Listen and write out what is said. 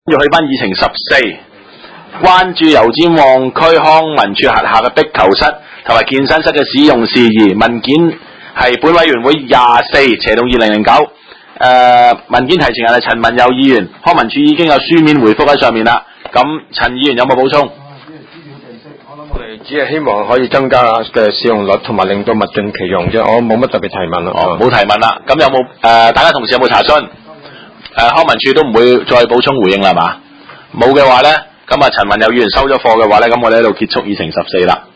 要去翻議程14，關注油尖旺區康文署轄下嘅壁球室同埋健身室嘅使用事宜。文件係本委員會24/2009。文件提呈人係陳文友議員，康文署已經有書面回覆喺上面啦。咁陳議員有冇補充？ 我哋只係希望可以增加嘅使用率，同埋令到物盡其用啫。我冇乜特別提問啦。 冇提問啦。咁有冇大家同事有冇查詢？康文署都唔會再補充回應啦嘛？冇嘅話咧，咁陳文友議員收咗貨嘅話咧，咁我哋喺度結束議程14啦。